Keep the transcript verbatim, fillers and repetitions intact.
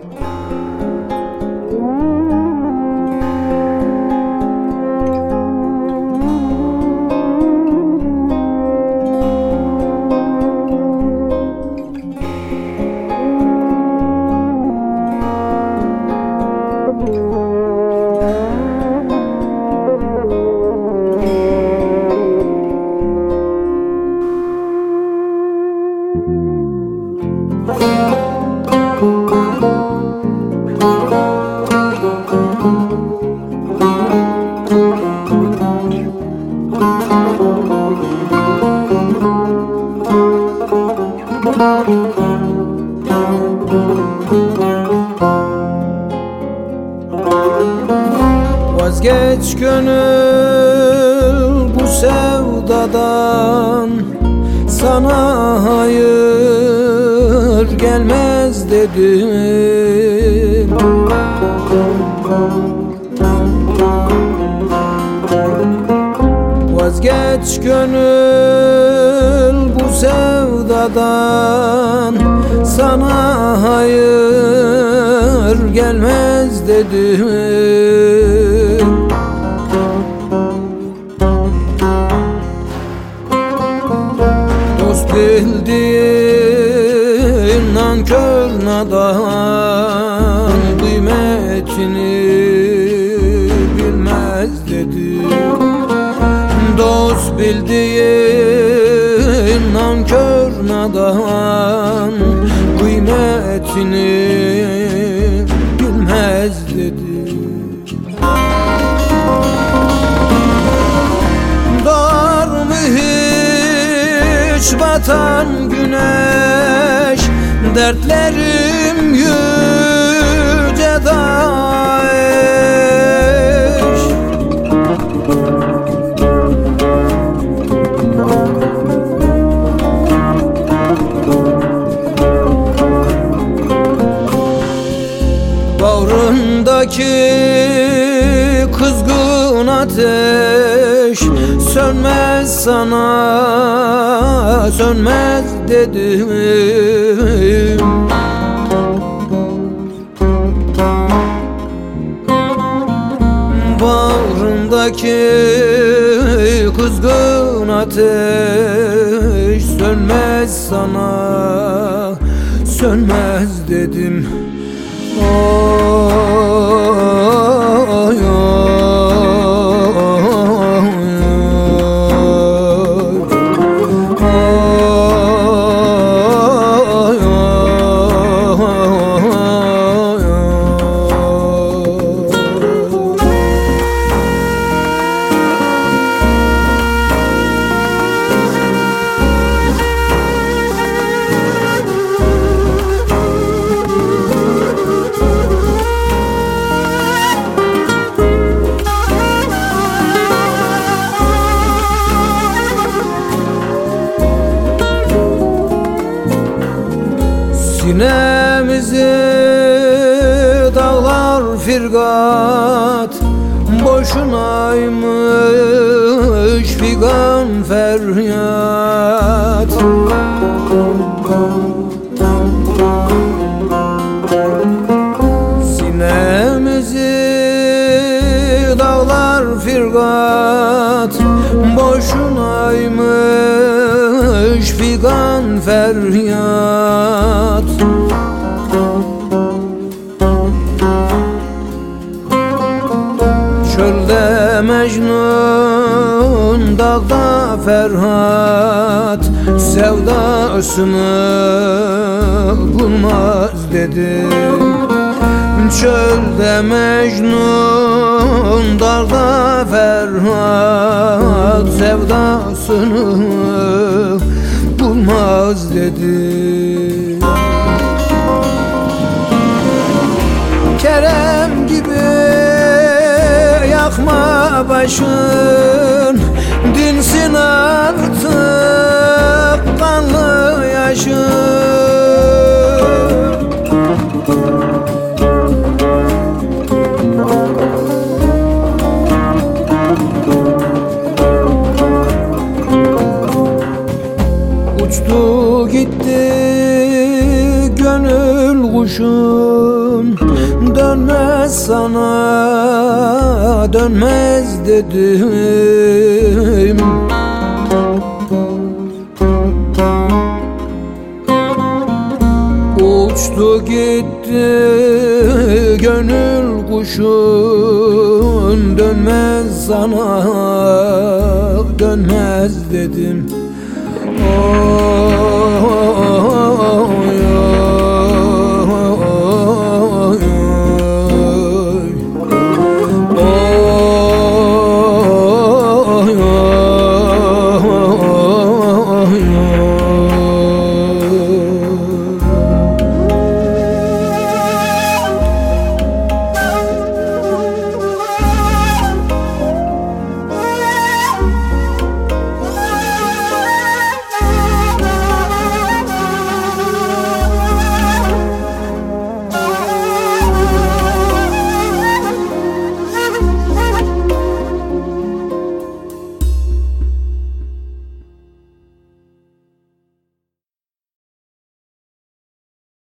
Vazgeç gönül bu sevdadan, sana hayır gelmez dedim. Vazgeç gönül bu sevdadan, sana hayır gelmez dedim. Dost bildiğin nankör nadan, kıymetini bilmez dedim. Dost bildiğin nankör nadan, kıymetini bilmez dedi. Doğar mı hiç batan güneş, dertlerim yüce daş. Bağrındaki kızgın ateş sönmez sana, sönmez dedim. Bağrındaki kızgın ateş sönmez sana, sönmez dedim. Oy, oy, oy, sinemizi dağlar firgat, boşunaymış figan feryat. Sinemizi dağlar firgat, boşunaymış figan feryat. Çölde Mecnun, dağda Ferhat, sevdasını bulmaz dedim. Çölde Mecnun, dağda Ferhat, sevdasını bulmaz dedim. Kerem gibi yakma başın, dinsin artık kanlı yaşın. Uçtu gitti gönül kuşum, dönmez sana, dönmez dedim. Uçtu gitti gönül kuşun, dönmez sana, dönmez dedim. Oh, oh, oh, oh.